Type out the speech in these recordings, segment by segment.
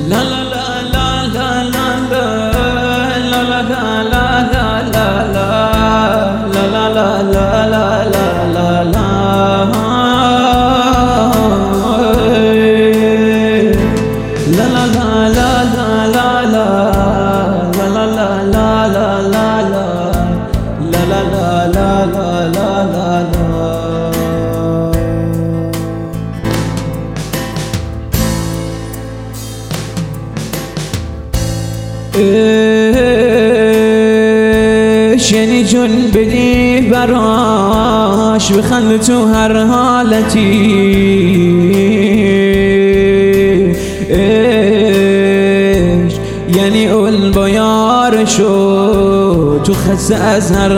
La la la la la la la la la la la la la la la la la la la la یعنی جون بدی براش بخند تو هر حالتی یعنی اول با یارشو تو خسته از هر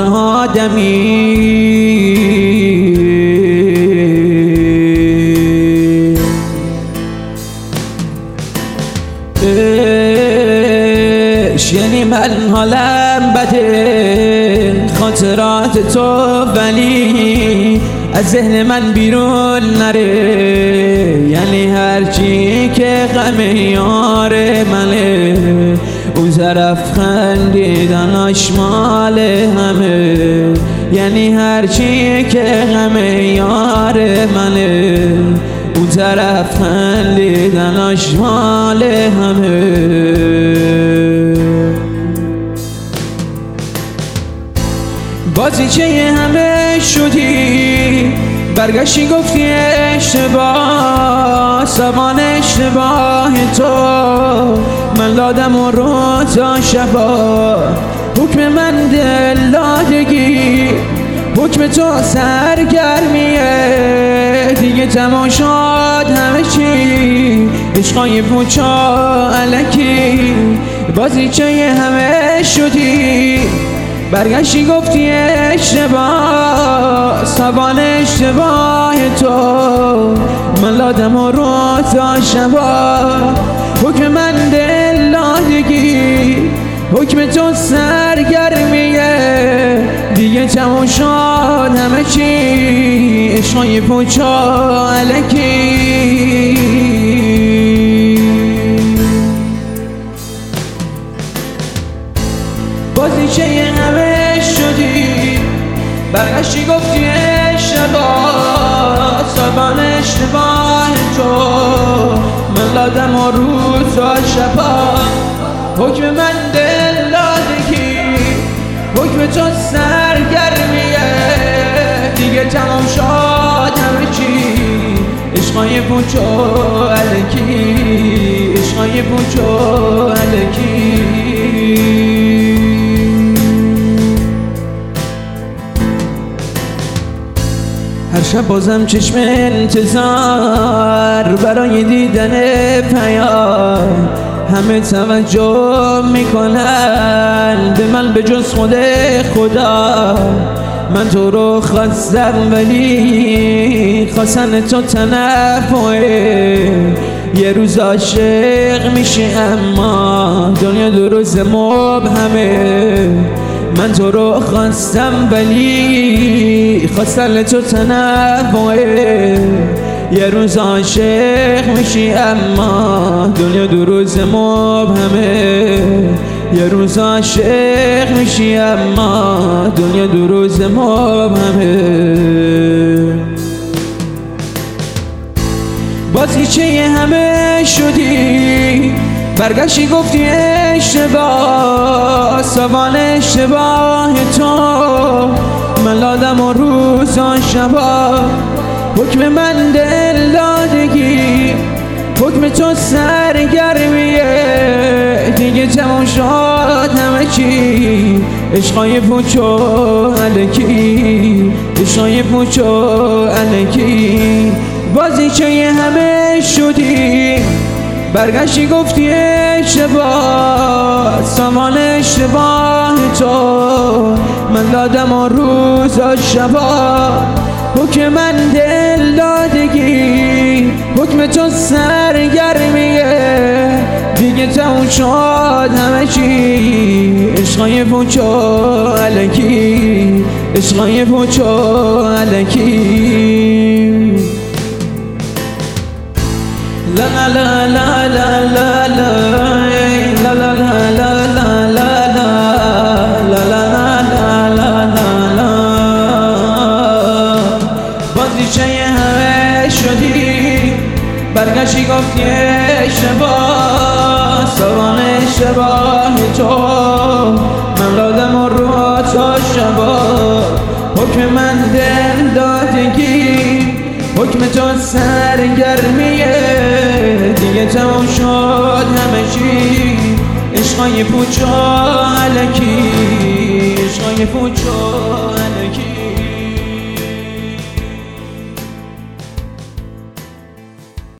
آدمی یعنی من حالم بده خاطرات تو ولی از ذهن من بیرون نره یعنی هرچی که غم یار منه اون طرف خندیدنش مال همه یعنی هرچی که غم یار منه اون طرف خندیدنش مال همه بازیچه همه شدی برگشتی گفتی اشتباه سامان اشتباه تو من دادم و رو تا شبا حکم من دل دادگی حکم تو سرگرمیه دیگه تمام شد همه چی عشقای پوچا الکی بازیچه همه شدی برگشتی گفتی اشتباه سبان اشتباه تو من لادم و رو تا شبا حکم من دل دادگی حکم تو سرگرمیه دیگه تمام شد همه چی عشقای پوچا الکی بازیچه همه شدی برگشتی گفتی اشتباه سبان اشتباه تو من لادم و رو تا شبا حکم من دل دادگی حکم تو سرگرمیه دیگه تمام شد همه چی عشقای پوچو الکی عشقای پوچو الکی هر شب بازم چشم انتظار برای دیدن پیام همه توجه میکنن به من به جز خود خدا من تو رو خواستم ولی خواستن تو تنفعه یه روز عاشق میشه اما دنیا دو روز مبهمه من تو رو خواستم ولی خواستن تو تنفعه یه روز عاشق میشی اما دنیا دو روز مبهمه یه روز عاشق میشی اما دنیا دو روز مبهمه بازیچه همه شدی برگشتی گفتی اشتباه سوال اشتباه تو من لادم و روز و شبا حکم من دل دادگی حکم تو سرگرمیه دیگه تمام شد همه چی عشقای پوچو الکی عشقای پوچو الکی بازیچه همه شدی برگشتی گفتی اشتباه سامان اشتباه تو من دادم و روز و شبا حکم من دل دادگی حکم تو سرگرمیه دیگه تموم شد همه چی عشقای پوچو الکی عشقای پوچو الکی لا لا بازیچه همه شدی برگشتی گفتی اشتباه سوان اشتباه تو من دادم و رو تا شبا حکم من دل دادگی حکم تو سرگرمیه دیگه تمام شد همه چی عشقای پوچ و علکی عشقای پوچ و علکی